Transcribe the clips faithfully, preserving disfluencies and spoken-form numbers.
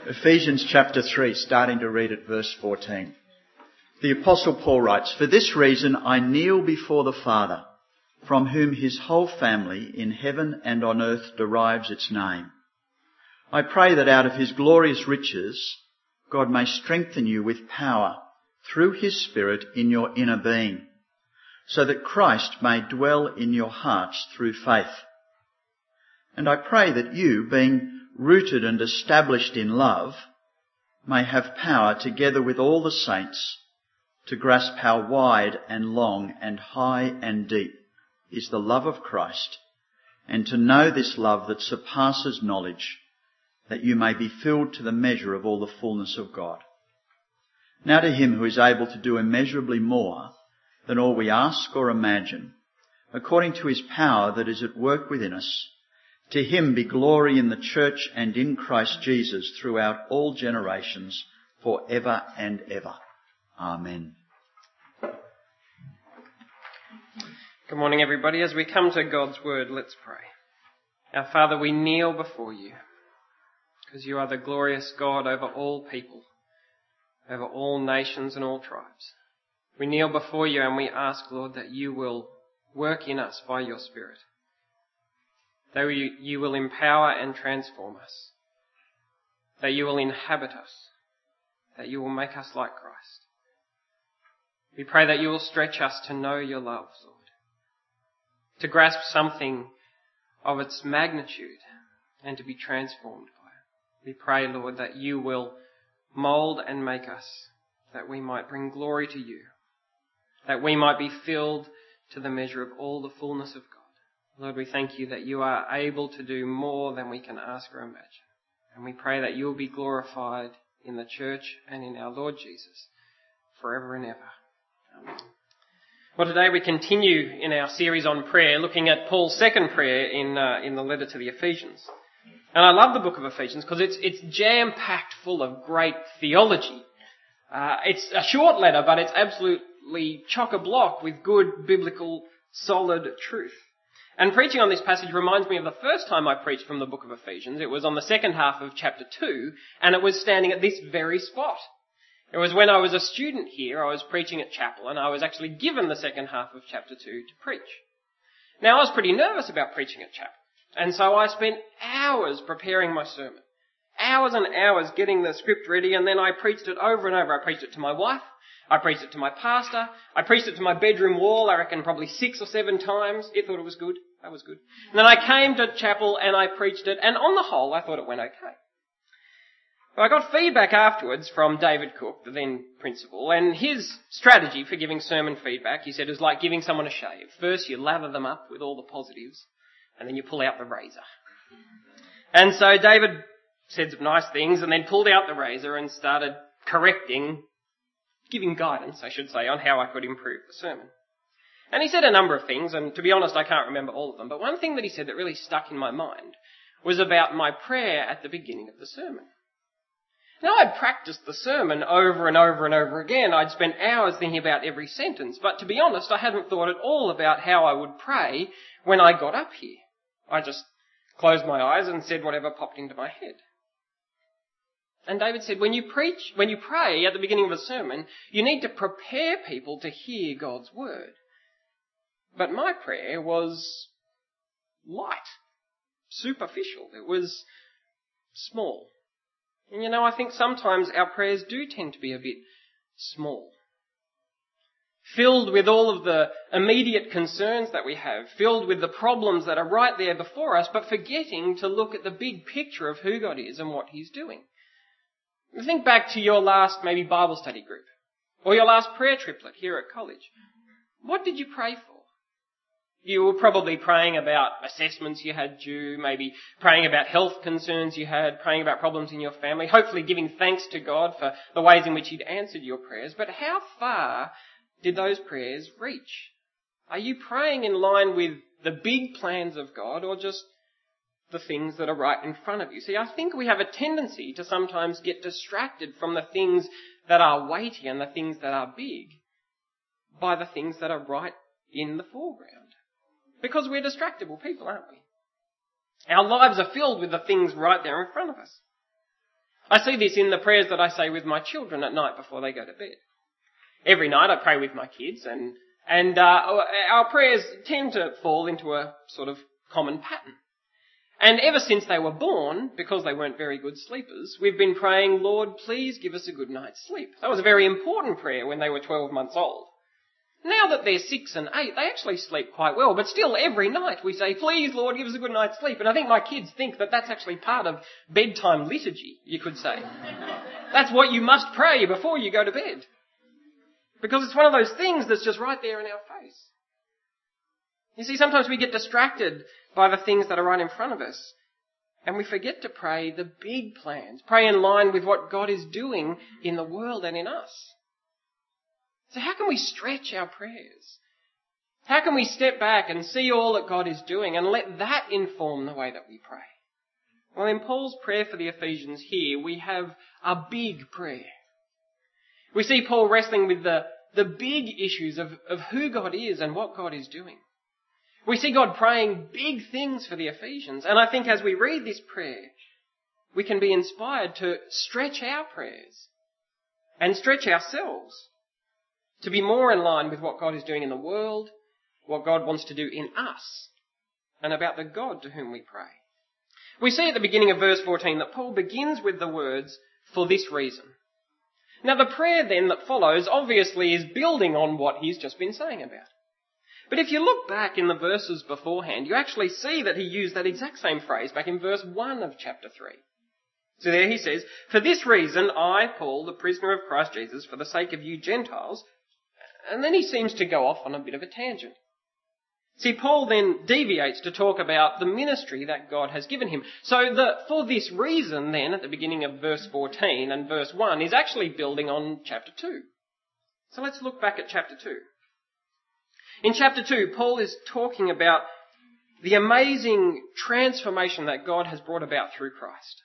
Ephesians chapter three, starting to read at verse fourteen. The Apostle Paul writes, "For this reason I kneel before the Father, from whom his whole family in heaven and on earth derives its name. I pray that out of his glorious riches God may strengthen you with power through his Spirit in your inner being, so that Christ may dwell in your hearts through faith. And I pray that you, being rooted and established in love, may have power together with all the saints to grasp how wide and long and high and deep is the love of Christ, and to know this love that surpasses knowledge, that you may be filled to the measure of all the fullness of God. Now to him who is able to do immeasurably more than all we ask or imagine, according to his power that is at work within us, to him be glory in the church and in Christ Jesus throughout all generations, for ever and ever. Amen." Good morning, everybody. As we come to God's word, let's pray. Our Father, we kneel before you because you are the glorious God over all people, over all nations and all tribes. We kneel before you and we ask, Lord, that you will work in us by your Spirit, that you, you will empower and transform us, that you will inhabit us, that you will make us like Christ. We pray that you will stretch us to know your love, Lord, to grasp something of its magnitude and to be transformed by it. We pray, Lord, that you will mould and make us, that we might bring glory to you, that we might be filled to the measure of all the fullness of God. Lord, we thank you that you are able to do more than we can ask or imagine. And we pray that you will be glorified in the church and in our Lord Jesus forever and ever. Amen. Well, today we continue in our series on prayer, looking at Paul's second prayer in uh, in the letter to the Ephesians. And I love the book of Ephesians because it's it's jam-packed full of great theology. Uh, it's a short letter, but it's absolutely chock-a-block with good biblical, solid truth. And preaching on this passage reminds me of the first time I preached from the book of Ephesians. It was on the second half of chapter two, and it was standing at this very spot. It was when I was a student here, I was preaching at chapel, and I was actually given the second half of chapter two to preach. Now, I was pretty nervous about preaching at chapel, and so I spent hours preparing my sermon. Hours and hours getting the script ready, and then I preached it over and over. I preached it to my wife. I preached it to my pastor. I preached it to my bedroom wall, I reckon probably six or seven times. It thought it was good. That was good. And then I came to chapel and I preached it, and on the whole, I thought it went okay. But I got feedback afterwards from David Cook, the then principal, and his strategy for giving sermon feedback, he said, is like giving someone a shave. First you lather them up with all the positives, and then you pull out the razor. And so David said some nice things and then pulled out the razor and started correcting, giving guidance, I should say, on how I could improve the sermon. And he said a number of things, and to be honest, I can't remember all of them, but one thing that he said that really stuck in my mind was about my prayer at the beginning of the sermon. Now, I'd practiced the sermon over and over and over again. I'd spent hours thinking about every sentence, but to be honest, I hadn't thought at all about how I would pray when I got up here. I just closed my eyes and said whatever popped into my head. And David said, when you preach, when you pray at the beginning of a sermon, you need to prepare people to hear God's word. But my prayer was light, superficial. It was small. And you know, I think sometimes our prayers do tend to be a bit small. Filled with all of the immediate concerns that we have, filled with the problems that are right there before us, but forgetting to look at the big picture of who God is and what he's doing. Think back to your last maybe Bible study group, or your last prayer triplet here at college. What did you pray for? You were probably praying about assessments you had due, maybe praying about health concerns you had, praying about problems in your family, hopefully giving thanks to God for the ways in which he'd answered your prayers. But how far did those prayers reach? Are you praying in line with the big plans of God, or just the things that are right in front of you? See, I think we have a tendency to sometimes get distracted from the things that are weighty and the things that are big by the things that are right in the foreground. Because we're distractible people, aren't we? Our lives are filled with the things right there in front of us. I see this in the prayers that I say with my children at night before they go to bed. Every night I pray with my kids, and and uh, our prayers tend to fall into a sort of common pattern. And ever since they were born, because they weren't very good sleepers, we've been praying, Lord, please give us a good night's sleep. That was a very important prayer when they were twelve months old. Now that they're six and eight, they actually sleep quite well, but still every night we say, please, Lord, give us a good night's sleep. And I think my kids think that that's actually part of bedtime liturgy, you could say. That's what you must pray before you go to bed. Because it's one of those things that's just right there in our face. You see, sometimes we get distracted by the things that are right in front of us, and we forget to pray the big plans, pray in line with what God is doing in the world and in us. So how can we stretch our prayers? How can we step back and see all that God is doing and let that inform the way that we pray? Well, in Paul's prayer for the Ephesians here, we have a big prayer. We see Paul wrestling with the, the big issues of, of who God is and what God is doing. We see God praying big things for the Ephesians. And I think as we read this prayer, we can be inspired to stretch our prayers and stretch ourselves to be more in line with what God is doing in the world, what God wants to do in us, and about the God to whom we pray. We see at the beginning of verse fourteen that Paul begins with the words, for this reason. Now the prayer then that follows obviously is building on what he's just been saying about. But if you look back in the verses beforehand, you actually see that he used that exact same phrase back in verse one of chapter three. So there he says, for this reason I, Paul, the prisoner of Christ Jesus, for the sake of you Gentiles. And then he seems to go off on a bit of a tangent. See, Paul then deviates to talk about the ministry that God has given him. So the for this reason then, at the beginning of verse fourteen and verse one, is actually building on chapter two. So let's look back at chapter two. In chapter two, Paul is talking about the amazing transformation that God has brought about through Christ.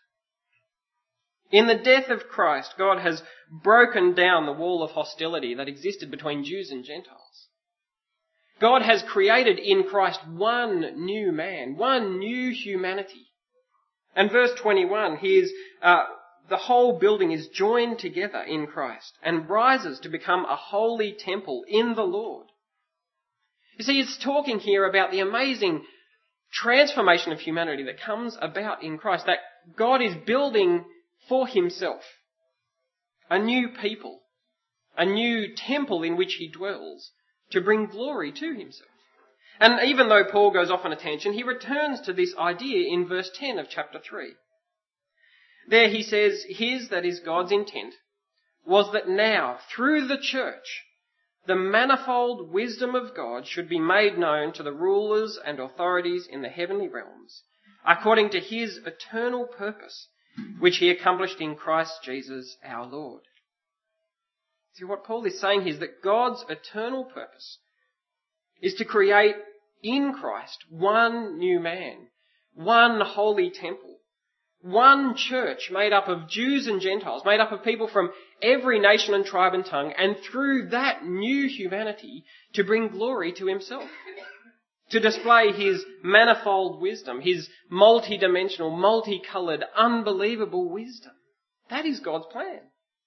In the death of Christ, God has broken down the wall of hostility that existed between Jews and Gentiles. God has created in Christ one new man, one new humanity. And verse twenty-one, here's uh, the whole building is joined together in Christ and rises to become a holy temple in the Lord. You see, it's talking here about the amazing transformation of humanity that comes about in Christ, that God is building for himself a new people, a new temple in which he dwells to bring glory to himself. And even though Paul goes off on a tangent, he returns to this idea in verse ten of chapter three. There he says, his, that is God's intent, was that now, through the church, the manifold wisdom of God should be made known to the rulers and authorities in the heavenly realms, according to his eternal purpose, which he accomplished in Christ Jesus our Lord. See, what Paul is saying here is that God's eternal purpose is to create in Christ one new man, one holy temple, one church made up of Jews and Gentiles, made up of people from every nation and tribe and tongue, and through that new humanity to bring glory to himself, to display his manifold wisdom, his multi-dimensional, multicoloured, unbelievable wisdom. That is God's plan.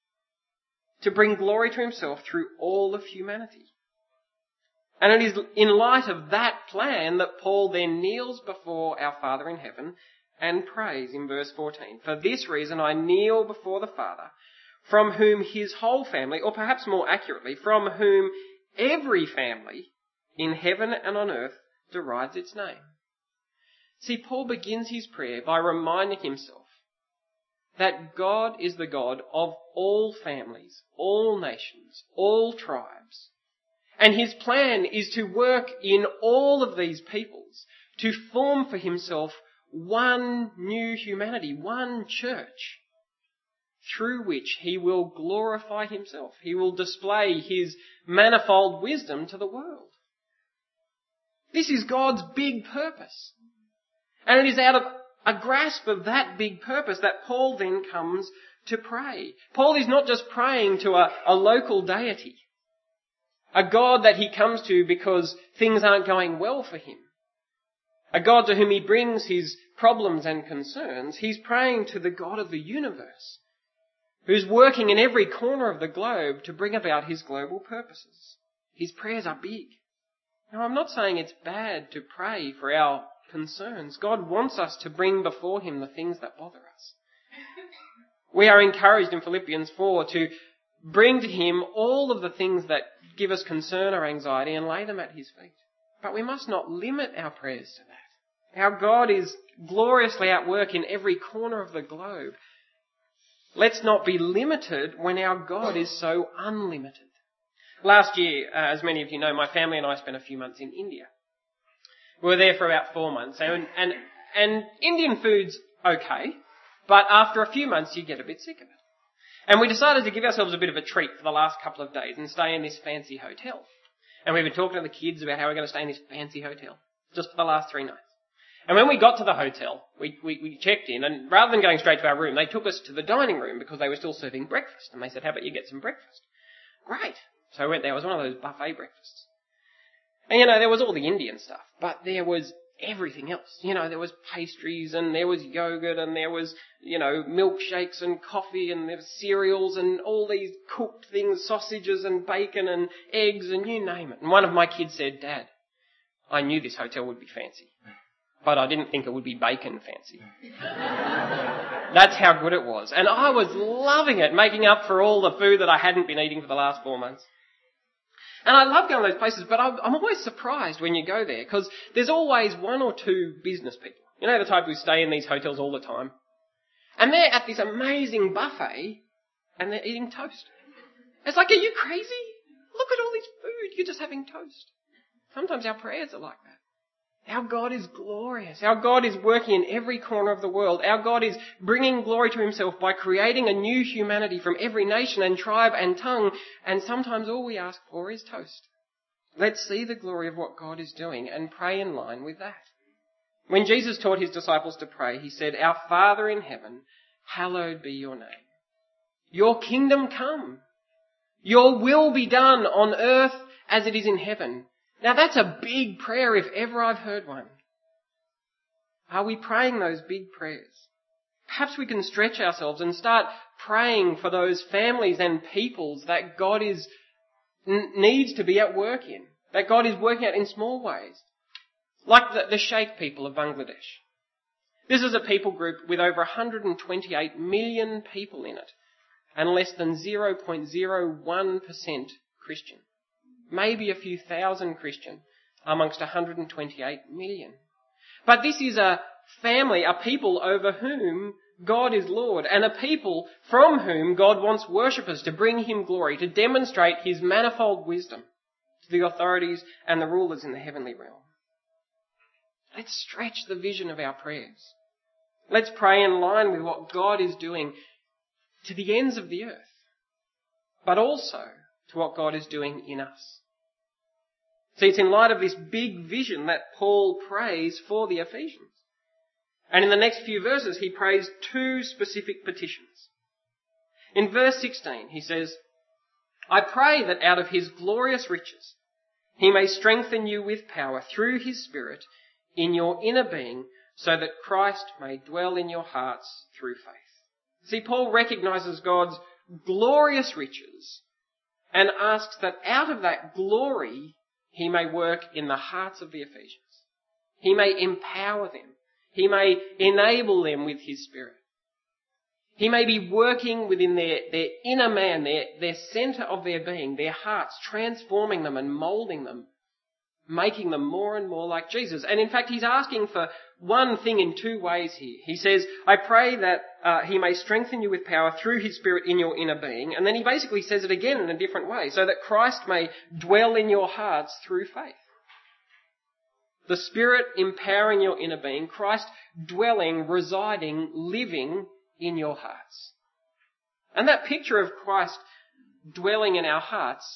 To bring glory to himself through all of humanity. And it is in light of that plan that Paul then kneels before our Father in heaven and prays in verse fourteen. For this reason I kneel before the Father, from whom his whole family, or perhaps more accurately, from whom every family in heaven and on earth derives its name. See, Paul begins his prayer by reminding himself that God is the God of all families, all nations, all tribes. And his plan is to work in all of these peoples to form for himself one new humanity, one church, through which he will glorify himself. He will display his manifold wisdom to the world. This is God's big purpose. And it is out of a grasp of that big purpose that Paul then comes to pray. Paul is not just praying to a, a local deity, a God that he comes to because things aren't going well for him, a God to whom he brings his problems and concerns. He's praying to the God of the universe, who's working in every corner of the globe to bring about his global purposes. His prayers are big. Now, I'm not saying it's bad to pray for our concerns. God wants us to bring before him the things that bother us. We are encouraged in Philippians four to bring to him all of the things that give us concern or anxiety and lay them at his feet. But we must not limit our prayers to that. Our God is gloriously at work in every corner of the globe. Let's not be limited when our God is so unlimited. Last year, uh, as many of you know, my family and I spent a few months in India. We were there for about four months, and, and, and Indian food's okay, but after a few months you get a bit sick of it. And we decided to give ourselves a bit of a treat for the last couple of days and stay in this fancy hotel. And we've been talking to the kids about how we're going to stay in this fancy hotel, just for the last three nights. And when we got to the hotel, we, we, we checked in, and rather than going straight to our room, they took us to the dining room because they were still serving breakfast. And they said, how about you get some breakfast? Great. So I went there. It was one of those buffet breakfasts. And, you know, there was all the Indian stuff, but there was everything else. You know, there was pastries, and there was yogurt, and there was, you know, milkshakes and coffee, and there was cereals, and all these cooked things, sausages and bacon and eggs, and you name it. And one of my kids said, Dad, I knew this hotel would be fancy, but I didn't think it would be bacon fancy. That's how good it was. And I was loving it, making up for all the food that I hadn't been eating for the last four months. And I love going to those places, but I'm always surprised when you go there, because there's always one or two business people. You know, the type who stay in these hotels all the time. And they're at this amazing buffet, and they're eating toast. It's like, are you crazy? Look at all this food. You're just having toast. Sometimes our prayers are like that. Our God is glorious. Our God is working in every corner of the world. Our God is bringing glory to himself by creating a new humanity from every nation and tribe and tongue. And sometimes all we ask for is toast. Let's see the glory of what God is doing and pray in line with that. When Jesus taught his disciples to pray, he said, Our Father in heaven, hallowed be your name. Your kingdom come. Your will be done on earth as it is in heaven. Now that's a big prayer if ever I've heard one. Are we praying those big prayers? Perhaps we can stretch ourselves and start praying for those families and peoples that God is n- needs to be at work in, that God is working out in small ways, like the, the Sheikh people of Bangladesh. This is a people group with over one hundred twenty-eight million people in it, and less than zero point zero one percent Christian. Maybe a few thousand Christian amongst one hundred twenty-eight million. But this is a family, a people over whom God is Lord, and a people from whom God wants worshippers to bring him glory, to demonstrate his manifold wisdom to the authorities and the rulers in the heavenly realm. Let's stretch the vision of our prayers. Let's pray in line with what God is doing to the ends of the earth, but also to what God is doing in us. See, it's in light of this big vision that Paul prays for the Ephesians. And in the next few verses, he prays two specific petitions. In verse sixteen, he says, I pray that out of his glorious riches, he may strengthen you with power through his Spirit in your inner being, so that Christ may dwell in your hearts through faith. See, Paul recognises God's glorious riches and asks that out of that glory, he may work in the hearts of the Ephesians. He may empower them. He may enable them with his Spirit. He may be working within their, their inner man, their, their centre of their being, their hearts, transforming them and moulding them, making them more and more like Jesus. And in fact, he's asking for one thing in two ways here. He says, I pray that uh, he may strengthen you with power through his Spirit in your inner being. And then he basically says it again in a different way, so that Christ may dwell in your hearts through faith. The Spirit empowering your inner being, Christ dwelling, residing, living in your hearts. And that picture of Christ dwelling in our hearts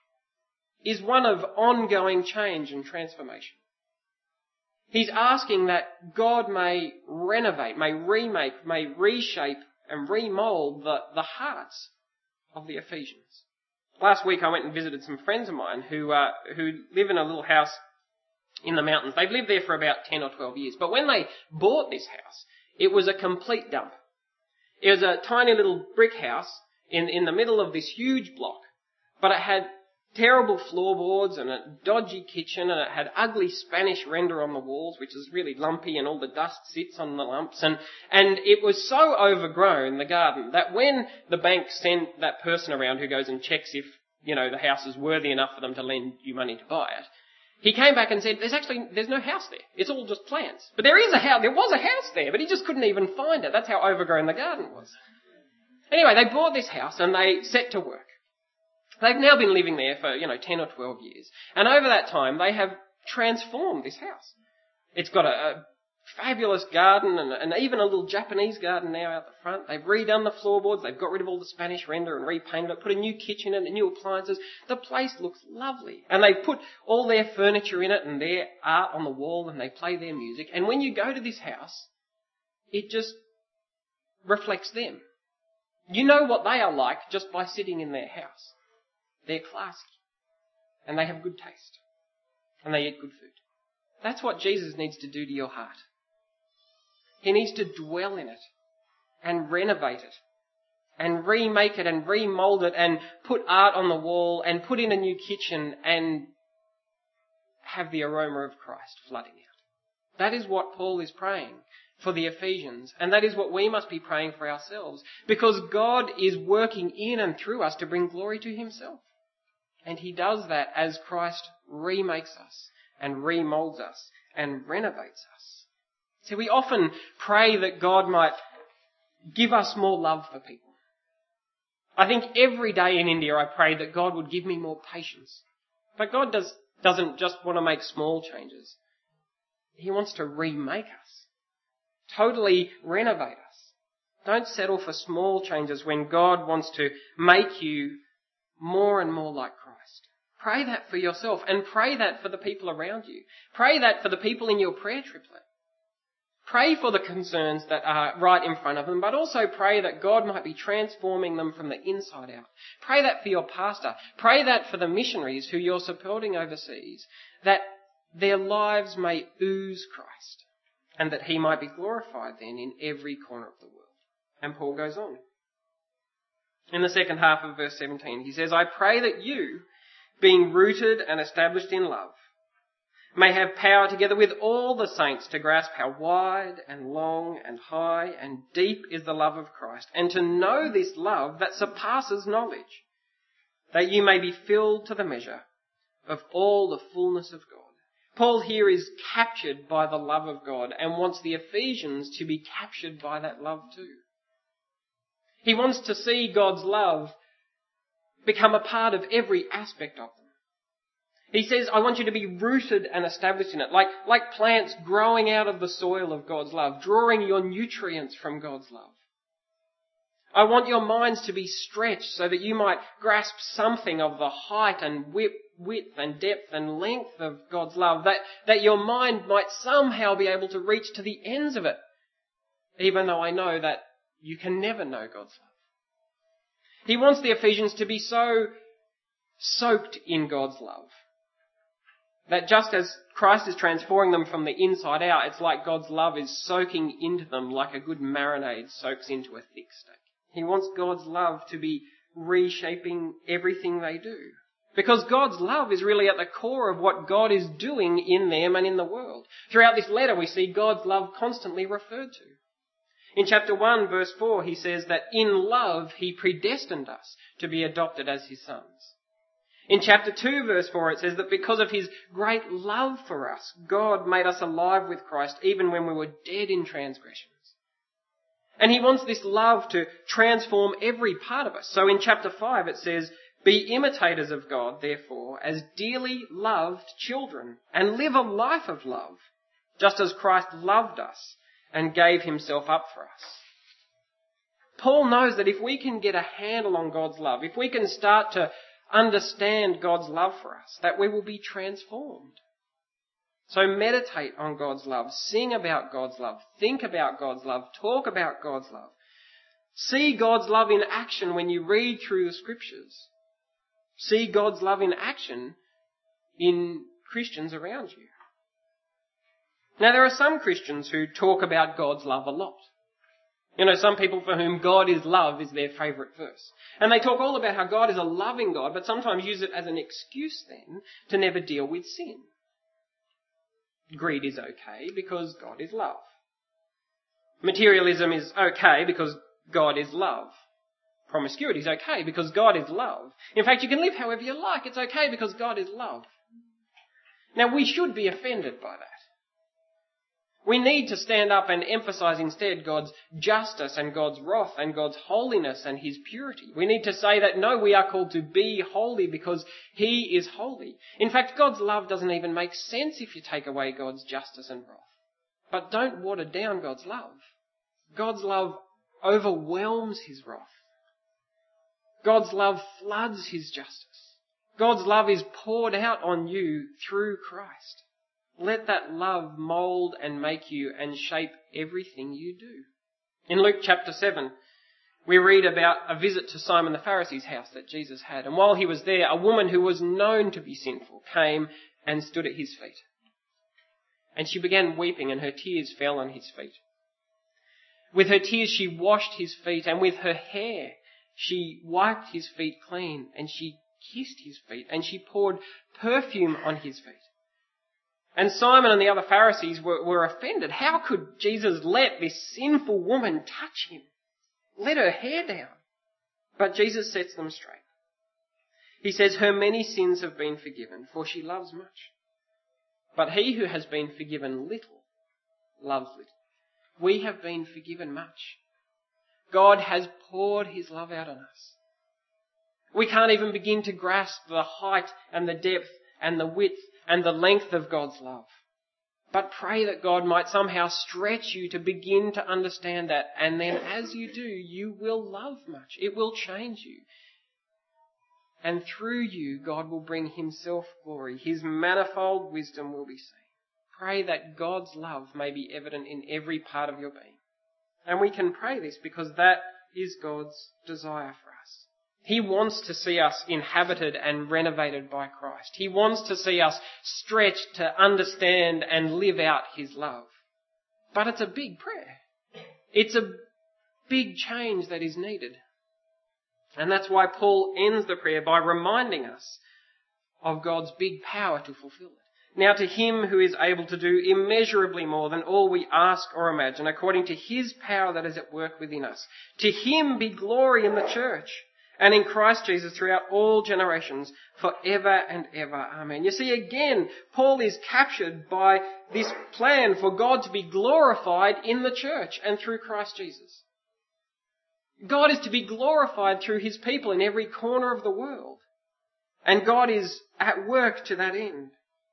is one of ongoing change and transformation. He's asking that God may renovate, may remake, may reshape and remould the, the hearts of the Ephesians. Last week I went and visited some friends of mine who uh, who live in a little house in the mountains. They've lived there for about ten or twelve years. But when they bought this house, it was a complete dump. It was a tiny little brick house in, in the middle of this huge block, but it had terrible floorboards and a dodgy kitchen, and it had ugly Spanish render on the walls, which is really lumpy, and all the dust sits on the lumps. And, and it was so overgrown, the garden, that when the bank sent that person around who goes and checks if, you know, the house is worthy enough for them to lend you money to buy it, he came back and said, there's actually, there's no house there. It's all just plants. But there is a house, there was a house there, but he just couldn't even find it. That's how overgrown the garden was. Anyway, they bought this house and they set to work. They've now been living there for, you know, ten or twelve years. And over that time, they have transformed this house. It's got a, a fabulous garden and, and even a little Japanese garden now out the front. They've redone the floorboards. They've got rid of all the Spanish render and repainted it, put a new kitchen in it, new appliances. The place looks lovely. And they've put all their furniture in it and their art on the wall, and they play their music. And when you go to this house, it just reflects them. You know what they are like just by sitting in their house. They're classy. And they have good taste. And they eat good food. That's what Jesus needs to do to your heart. He needs to dwell in it and renovate it and remake it and remould it and put art on the wall and put in a new kitchen and have the aroma of Christ flooding out. That is what Paul is praying for the Ephesians, and that is what we must be praying for ourselves, because God is working in and through us to bring glory to himself. And he does that as Christ remakes us and remoulds us and renovates us. See, we often pray that God might give us more love for people. I think every day in India I pray that God would give me more patience. But God does, doesn't just want to make small changes. He wants to remake us. Totally renovate us. Don't settle for small changes when God wants to make you more and more like Christ. Pray that for yourself, and pray that for the people around you. Pray that for the people in your prayer triplet. Pray for the concerns that are right in front of them, but also pray that God might be transforming them from the inside out. Pray that for your pastor. Pray that for the missionaries who you're supporting overseas, that their lives may ooze Christ, and that he might be glorified then in every corner of the world. And Paul goes on. In the second half of verse seventeen, he says, I pray that you, being rooted and established in love, may have power together with all the saints to grasp how wide and long and high and deep is the love of Christ, and to know this love that surpasses knowledge, that you may be filled to the measure of all the fullness of God. Paul here is captured by the love of God and wants the Ephesians to be captured by that love too. He wants to see God's love become a part of every aspect of them. He says, I want you to be rooted and established in it, like, like plants growing out of the soil of God's love, drawing your nutrients from God's love. I want your minds to be stretched so that you might grasp something of the height and width, width and depth and length of God's love, that, that your mind might somehow be able to reach to the ends of it, even though I know that you can never know God's love. He wants the Ephesians to be so soaked in God's love that just as Christ is transforming them from the inside out, it's like God's love is soaking into them like a good marinade soaks into a thick steak. He wants God's love to be reshaping everything they do. Because God's love is really at the core of what God is doing in them and in the world. Throughout this letter we see God's love constantly referred to. In chapter one, verse four, he says that in love he predestined us to be adopted as his sons. In chapter two, verse four, it says that because of his great love for us, God made us alive with Christ even when we were dead in transgressions. And he wants this love to transform every part of us. So in chapter five it says, be imitators of God, therefore, as dearly loved children, and live a life of love, just as Christ loved us and gave himself up for us. Paul knows that if we can get a handle on God's love, if we can start to understand God's love for us, that we will be transformed. So meditate on God's love, sing about God's love, think about God's love, talk about God's love. See God's love in action when you read through the scriptures. See God's love in action in Christians around you. Now there are some Christians who talk about God's love a lot. You know, some people for whom God is love is their favourite verse. And they talk all about how God is a loving God, but sometimes use it as an excuse then to never deal with sin. Greed is okay because God is love. Materialism is okay because God is love. Promiscuity is okay because God is love. In fact, you can live however you like. It's okay because God is love. Now, we should be offended by that. We need to stand up and emphasise instead God's justice and God's wrath and God's holiness and His purity. We need to say that no, we are called to be holy because He is holy. In fact, God's love doesn't even make sense if you take away God's justice and wrath. But don't water down God's love. God's love overwhelms His wrath. God's love floods His justice. God's love is poured out on you through Christ. Let that love mould and make you and shape everything you do. In Luke chapter seven, we read about a visit to Simon the Pharisee's house that Jesus had. And while he was there, a woman who was known to be sinful came and stood at his feet. And she began weeping, and her tears fell on his feet. With her tears she washed his feet, and with her hair she wiped his feet clean, and she kissed his feet, and she poured perfume on his feet. And Simon and the other Pharisees were, were offended. How could Jesus let this sinful woman touch him? Let her hair down. But Jesus sets them straight. He says, her many sins have been forgiven, for she loves much. But he who has been forgiven little loves little. We have been forgiven much. God has poured His love out on us. We can't even begin to grasp the height and the depth and the width and the length of God's love. But pray that God might somehow stretch you to begin to understand that. And then as you do, you will love much. It will change you. And through you, God will bring Himself glory. His manifold wisdom will be seen. Pray that God's love may be evident in every part of your being. And we can pray this because that is God's desire for us. He wants to see us inhabited and renovated by Christ. He wants to see us stretched to understand and live out His love. But it's a big prayer. It's a big change that is needed. And that's why Paul ends the prayer by reminding us of God's big power to fulfill it. Now to Him who is able to do immeasurably more than all we ask or imagine, according to His power that is at work within us. To Him be glory in the church and in Christ Jesus throughout all generations, forever and ever. Amen. You see, again, Paul is captured by this plan for God to be glorified in the church and through Christ Jesus. God is to be glorified through His people in every corner of the world. And God is at work to that end.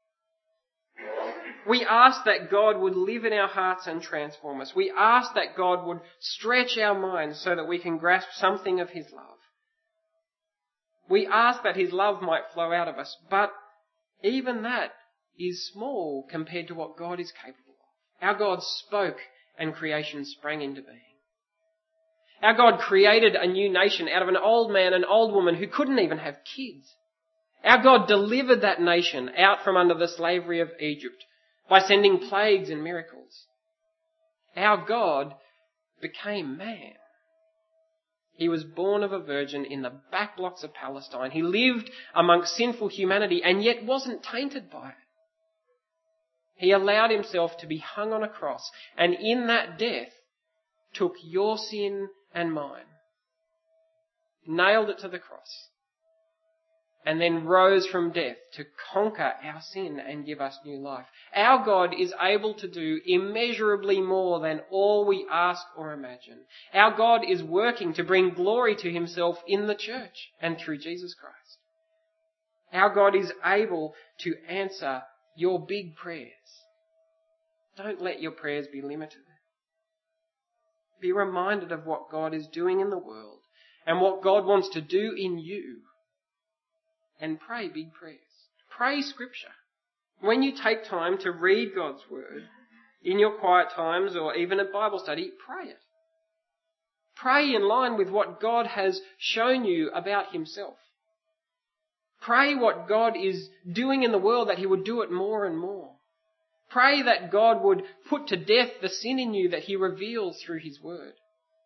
We ask that God would live in our hearts and transform us. We ask that God would stretch our minds so that we can grasp something of His love. We ask that His love might flow out of us, but even that is small compared to what God is capable of. Our God spoke and creation sprang into being. Our God created a new nation out of an old man and old woman who couldn't even have kids. Our God delivered that nation out from under the slavery of Egypt by sending plagues and miracles. Our God became man. He was born of a virgin in the back blocks of Palestine. He lived amongst sinful humanity and yet wasn't tainted by it. He allowed Himself to be hung on a cross, and in that death took your sin and mine, nailed it to the cross, and then rose from death to conquer our sin and give us new life. Our God is able to do immeasurably more than all we ask or imagine. Our God is working to bring glory to Himself in the church and through Jesus Christ. Our God is able to answer your big prayers. Don't let your prayers be limited. Be reminded of what God is doing in the world and what God wants to do in you. And pray big prayers. Pray Scripture. When you take time to read God's Word, in your quiet times or even at Bible study, pray it. Pray in line with what God has shown you about Himself. Pray what God is doing in the world, that He would do it more and more. Pray that God would put to death the sin in you that He reveals through His Word.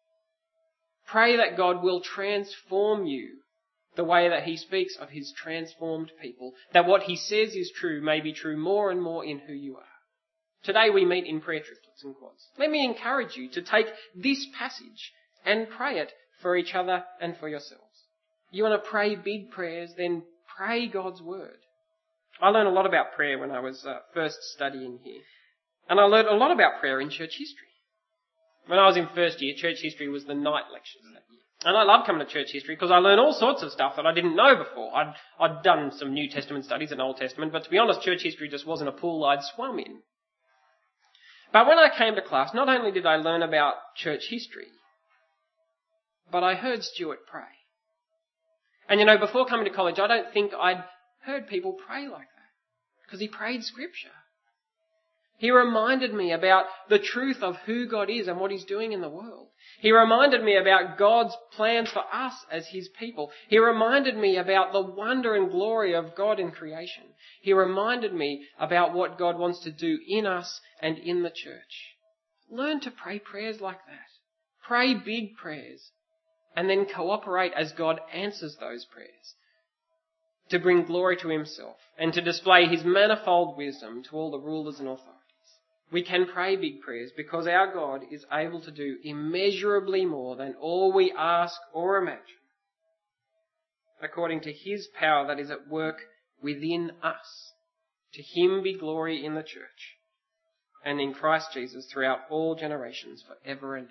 Pray that God will transform you the way that he speaks of his transformed people, that what he says is true may be true more and more in who you are. Today we meet in prayer triplets and quads. Let me encourage you to take this passage and pray it for each other and for yourselves. You want to pray big prayers, then pray God's word. I learned a lot about prayer when I was uh, first studying here. And I learned a lot about prayer in church history. When I was in first year, church history was the night lectures that year. And I love coming to church history because I learned all sorts of stuff that I didn't know before. I'd, I'd done some New Testament studies and Old Testament, but to be honest, church history just wasn't a pool I'd swum in. But when I came to class, not only did I learn about church history, but I heard Stuart pray. And you know, before coming to college, I don't think I'd heard people pray like that, because he prayed scripture. He reminded me about the truth of who God is and what he's doing in the world. He reminded me about God's plans for us as his people. He reminded me about the wonder and glory of God in creation. He reminded me about what God wants to do in us and in the church. Learn to pray prayers like that. Pray big prayers and then cooperate as God answers those prayers to bring glory to himself and to display his manifold wisdom to all the rulers and authorities. We can pray big prayers because our God is able to do immeasurably more than all we ask or imagine, according to his power that is at work within us. To him be glory in the church and in Christ Jesus throughout all generations, forever and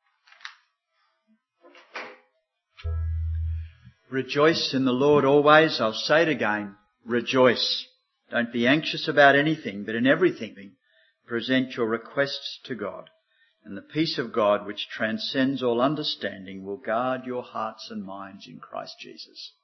ever. Rejoice in the Lord always. I'll say it again. Rejoice. Don't be anxious about anything, but in everything present your requests to God, and the peace of God, which transcends all understanding, will guard your hearts and minds in Christ Jesus.